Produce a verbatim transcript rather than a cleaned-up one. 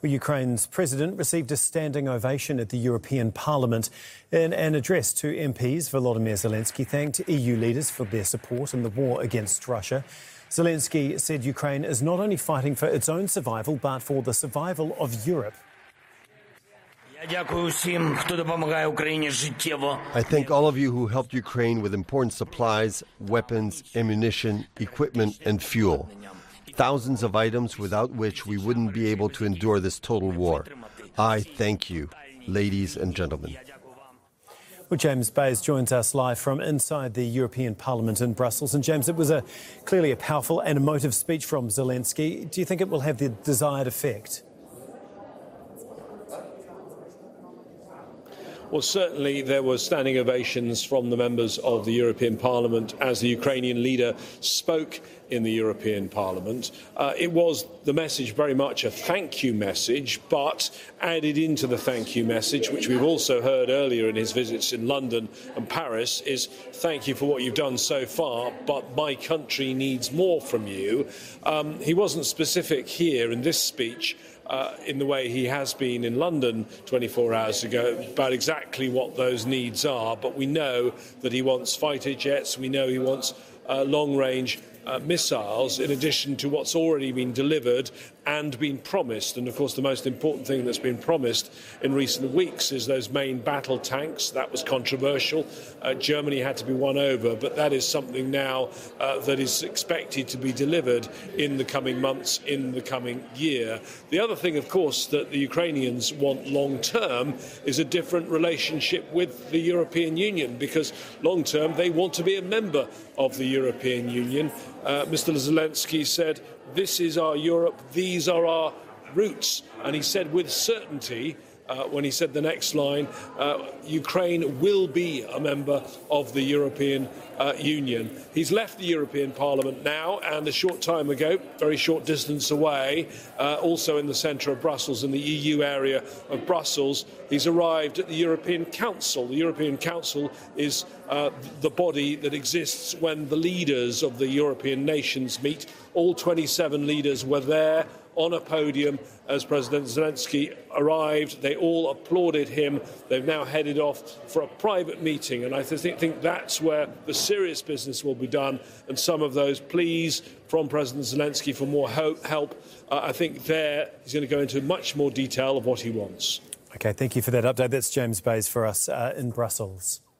Well, Ukraine's president received a standing ovation at the European Parliament. In an address to M Ps, Volodymyr Zelensky thanked E U leaders for their support in the war against Russia. Zelensky said Ukraine is not only fighting for its own survival, but for the survival of Europe. I thank all of you who helped Ukraine with important supplies, weapons, ammunition, equipment and fuel. Thousands of items without which we wouldn't be able to endure this total war. I thank you, ladies and gentlemen. Well, James Bays joins us live from inside the European Parliament in Brussels. And James, it was a clearly a powerful and emotive speech from Zelensky. Do you think it will have the desired effect? Well, certainly there were standing ovations from the members of the European Parliament as the Ukrainian leader spoke in the European Parliament. Uh, it was the message very much a thank you message, but added into the thank you message, which we've also heard earlier in his visits in London and Paris, is thank you for what you've done so far, but my country needs more from you. Um, he wasn't specific here in this speech Uh, in the way he has been in London twenty-four hours ago about exactly what those needs are. But we know that he wants fighter jets. We know he wants uh, long-range uh, missiles, in addition to what's already been delivered and been promised. And, of course, the most important thing that's been promised in recent weeks is those main battle tanks. That was controversial. Uh, Germany had to be won over, but that is something now uh, that is expected to be delivered in the coming months, in the coming year. The other thing, of course, that the Ukrainians want long-term is a different relationship with the European Union, because long-term they want to be a member of the European Union. Uh, Mister Zelensky said, "This is our Europe, these are our roots." And he said with certainty, uh, when he said the next line, uh, Ukraine will be a member of the European uh, Union. He's left the European Parliament now, and a short time ago, very short distance away, uh, also in the centre of Brussels, in the E U area of Brussels, he's arrived at the European Council. The European Council is uh, the body that exists when the leaders of the European nations meet. All twenty-seven leaders were there on a podium as President Zelensky arrived. They all applauded him. They've now headed off for a private meeting, and I th- think that's where the serious business will be done. And some of those pleas from President Zelensky for more ho- help, uh, I think there he's going to go into much more detail of what he wants. OK, thank you for that update. That's James Bays for us uh, in Brussels.